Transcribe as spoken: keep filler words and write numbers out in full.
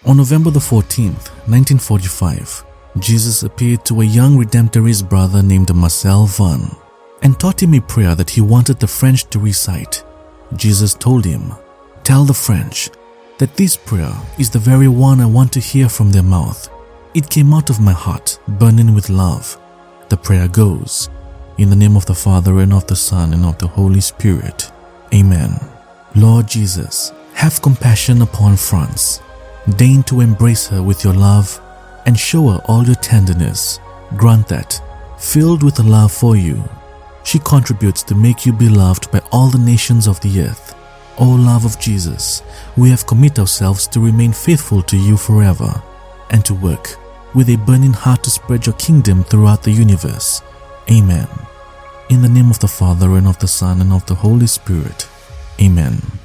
On November the fourteenth, nineteen forty-five, Jesus appeared to a young Redemptorist brother named Marcel Van and taught him a prayer that he wanted the French to recite. Jesus told him, "Tell the French that this prayer is the very one I want to hear from their mouth. It came out of my heart, burning with love." The prayer goes, "In the name of the Father and of the Son and of the Holy Spirit. Amen. Lord Jesus, have compassion upon France. Deign to embrace her with your love and show her all your tenderness. Grant that, filled with a love for you, she contributes to make you beloved by all the nations of the earth. O love of Jesus, we have commit ourselves to remain faithful to you forever and to work with a burning heart to spread your kingdom throughout the universe. Amen. In the name of the Father and of the Son and of the Holy Spirit. Amen."